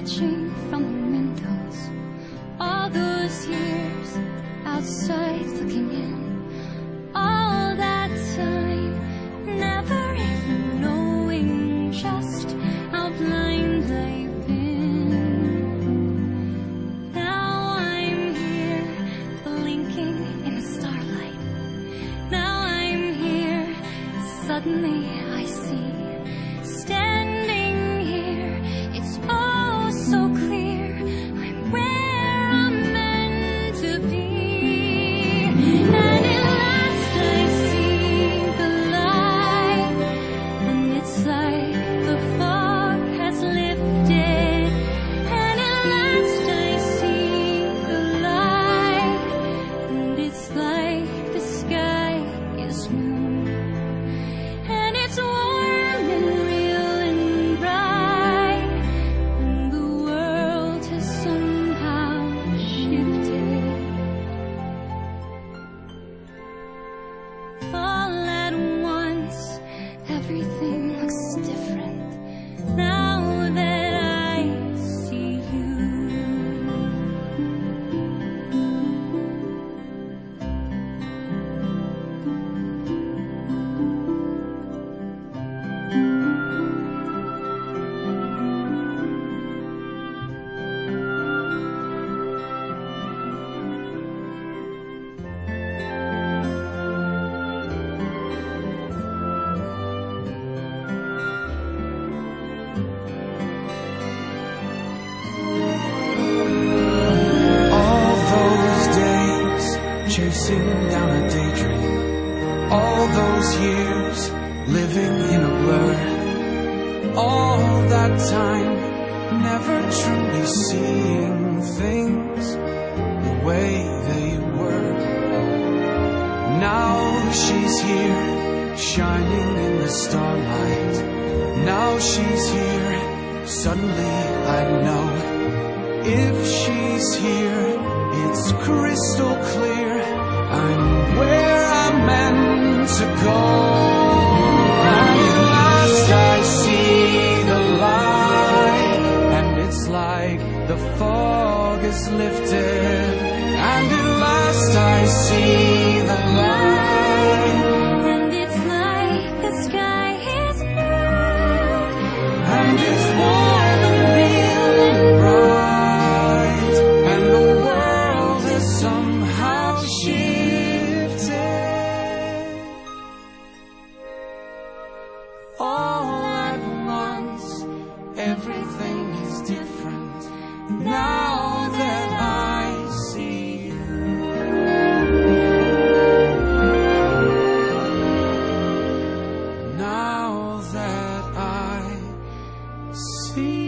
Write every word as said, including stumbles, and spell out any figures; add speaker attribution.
Speaker 1: watching from the windows, all those years outside looking in, all that time never even knowing just how blind I've been. Now I'm here blinking in the starlight. Now I'm here, suddenly I see, standing here, it's all so clear, I'm where I'm meant to be. And at last I see the light, and it's like the fog has lifted. And at last I see the light, and it's like the sky is new, and it's warm and real and bright, and the world has somehow shifted. All at once, everything looks different now that I see you.
Speaker 2: All those days chasing down a daydream, all those years living in a blur, all that time never truly seeing things the way they were. Now she's here, shining in the starlight. Now she's here, suddenly I know, if she's here, it's crystal clear, I'm where I'm meant to go. And at last I see the light, and it's like the fog is lifted. And at last I see the light,
Speaker 1: And it's like the sky is blue,
Speaker 2: and it's warm and real and bright, and the world has somehow shifted. All at once, everything is different now that I see you. Now that I see